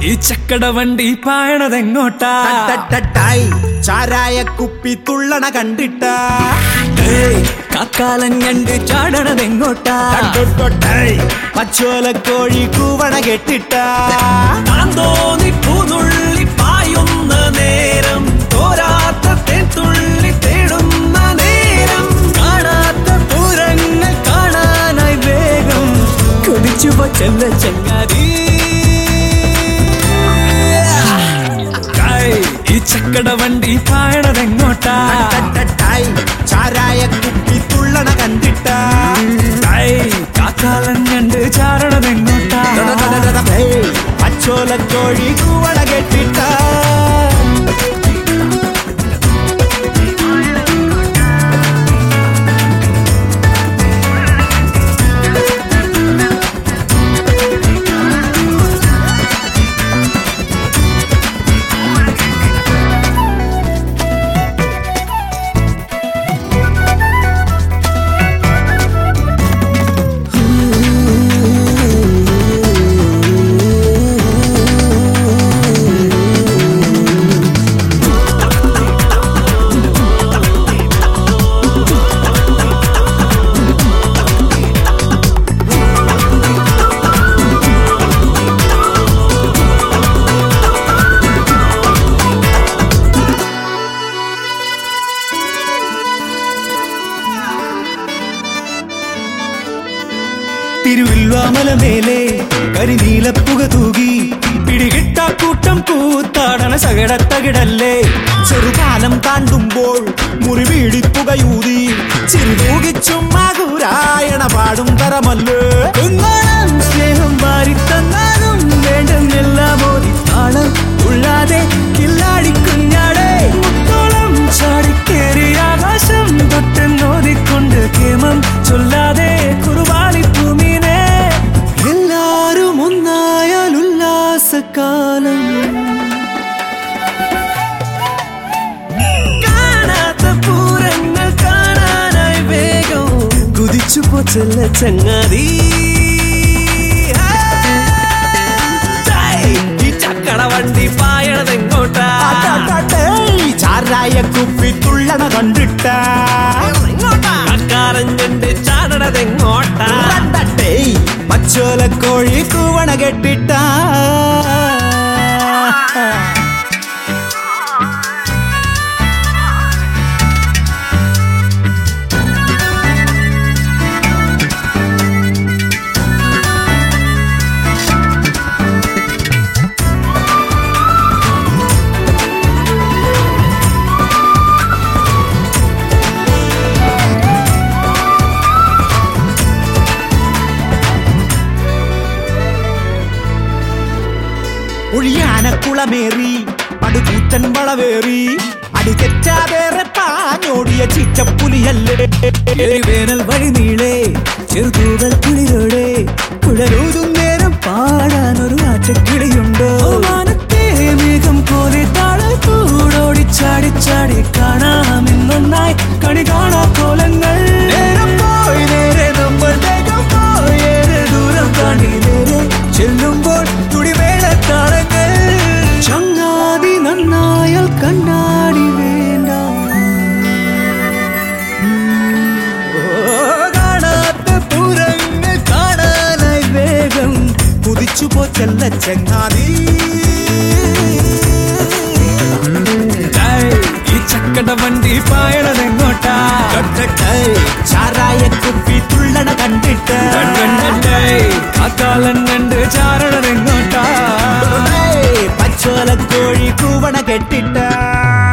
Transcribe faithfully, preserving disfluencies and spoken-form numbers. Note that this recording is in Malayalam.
ഈ ചക്കട വണ്ടി പായണതെങ്ങോട്ടാ? ചാരായ കുപ്പി തുള്ളണ കണ്ടിട്ട കാക്കാലൻ കണ്ട് ചാടണതെങ്ങോട്ടാ? പച്ചോല കോഴി കൂവണ കെട്ടിട്ട തോന്നി പൂതുള്ളി പായുന്ന നേരം, തോരാത്ത തേത്തുള്ളി തേടുന്ന നേരം, കാണാത്ത പൂരങ്ങൾ കാണാനായി വേഗം കൊതിച്ചു ചെല്ല ചങ്ങാതി. ഈ ചക്കട വണ്ടി പായണതെങ്ങോട്ടാ? ചാരായ കുപ്പി തുള്ളണ കണ്ടിട്ട കാക്കാലൻ കണ്ട് ചാടണതെങ്ങോട്ടാ? പച്ചോല കോഴി കൂവണ കെട്ടിട്ട തിരുവില്വാമലമേലെ കരിനീലപ്പുക തൂകി പിടികിട്ടാ കൂട്ടം കൂത്താടണ സകടത്തകിടല്ലേ. ചെറുകാലം താണ്ടുമ്പോൾ മുറിവീടിപ്പുകയൂതി ചിറുതൂകിച്ചും മകുരായണ പാടും തരമല്ലേ. സ്നേഹം വാരിത്തന്നാലും വേണ്ടെന്നെല്ലാം ഓതി താളം ഉള്ളാതെ കില്ലാടി കുഞ്ഞാടേ. മുത്തോളം ചാടിക്കേറി ആകാശം തൊട്ടെന്നോതിക്കൊണ്ട് കേമം ചൊല്ലാതെ കുറുവാളി ഭൂമിനെ. എല്ലാരും ഒന്നായാൽ ഉല്ലാസക്കാലം, കാണാത്ത പൂരങ്ങൾ കാണാനായി വേഗം കുതിച്ചു പോച്ചല്ല ചങ്ങാതി. ഈ ചക്കട വണ്ടി പായണതെങ്ങോട്ടാ? ചാരായ കുപ്പി തുള്ളണ കണ്ടിട്ട കാക്കാലൻ കണ്ട് ചാടണതെങ്ങോട്ടാ? പച്ചോല കോഴി കൂവണ കെട്ടിട്ട ഒഴിയാനക്കുളമേറി പടുകൂറ്റൻ വളവേറി അടി തെറ്റാതേറെ പാഞ്ഞോടിയ ചിറ്റപ്പുലിയല്ലേ. വേനൽ വഴി നീളെ ചെറുതൂവൽ കുളിരോടെ കുഴലൂതും നേരം പാടാനൊരു ആറ്റക്കിളിയുണ്ടോ? മാനത്തെ മേഘം പോലെ താളത്തൂടോടി ചാടി ചാടി കാണാമെന്നൊന്നായി കണി കാണാ കോലങ്ങൾ. നേരം പോയി നേരെ നമ്മൾ വേഗം പോയി ഏറെ ദൂരം താണ്ടി നേരെ ചെല്ലുമ്പോൾ തുടിവേള താളങ്ങൾ. ചങ്ങാതി നന്നായാൽ കണ്ണാടി വേണ്ട, കാണാത്ത പൂരങ്ങൾ കാണാനായി വേഗം കുതിച്ചു പോച്ചല്ല ചങ്ങാതി. ഈ ചക്കട വണ്ടി പായണതെങ്ങോട്ടാ? ചാരായ കുപ്പി തുള്ളണ കണ്ടിട്ട് കാക്കാലൻ കണ്ട് ചാരണതെങ്ങോട്ടാ? പച്ചോല കോഴി കൂവണ കെട്ടിട്ട